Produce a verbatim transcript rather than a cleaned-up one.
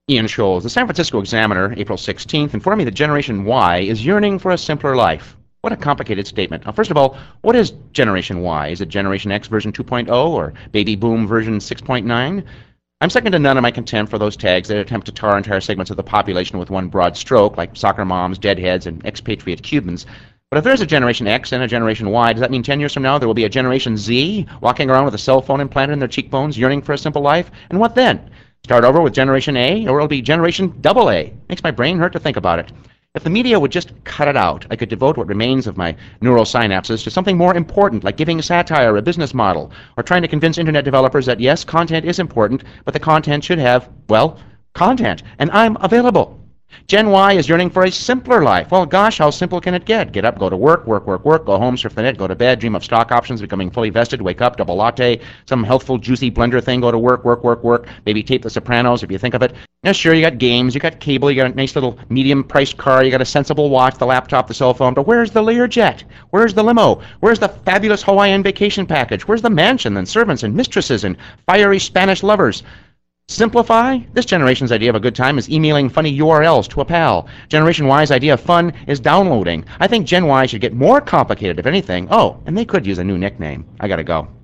Ian Scholes, the San Francisco Examiner, April sixteenth, informed me that Generation Y is yearning for a simpler life. What a complicated statement. Now, first of all, what is Generation Y? Is it Generation X version two point oh or Baby Boom version six point nine? I'm second to none in my contempt for those tags that attempt to tar entire segments of the population with one broad stroke, like soccer moms, deadheads, and expatriate Cubans. But if there's a Generation X and a Generation Y, does that mean ten years from now there will be a Generation Z walking around with a cell phone implanted in their cheekbones, yearning for a simple life? And what then? Start over with Generation A, or it'll be Generation Double A. Makes my brain hurt to think about it. If the media would just cut it out, I could devote what remains of my neural synapses to something more important, like giving satire a business model, or trying to convince internet developers that yes, content is important, but the content should have, well, content, and I'm available. Gen Y is yearning for a simpler life. Well, gosh, how simple can it get? Get up, go to work, work, work, work, go home, surf the net, go to bed, dream of stock options, becoming fully vested, wake up, double latte, some healthful, juicy blender thing, go to work, work, work, work, maybe tape The Sopranos if you think of it. Now, sure, you got games, you got cable, you got a nice little medium-priced car, you got a sensible watch, the laptop, the cell phone, but where's the Learjet? Where's the limo? Where's the fabulous Hawaiian vacation package? Where's the mansion and servants and mistresses and fiery Spanish lovers? Simplify? This generation's idea of a good time is emailing funny U R Ls to a pal. Generation Y's idea of fun is downloading. I think Gen Y should get more complicated, if anything. Oh, and they could use a new nickname. I gotta go.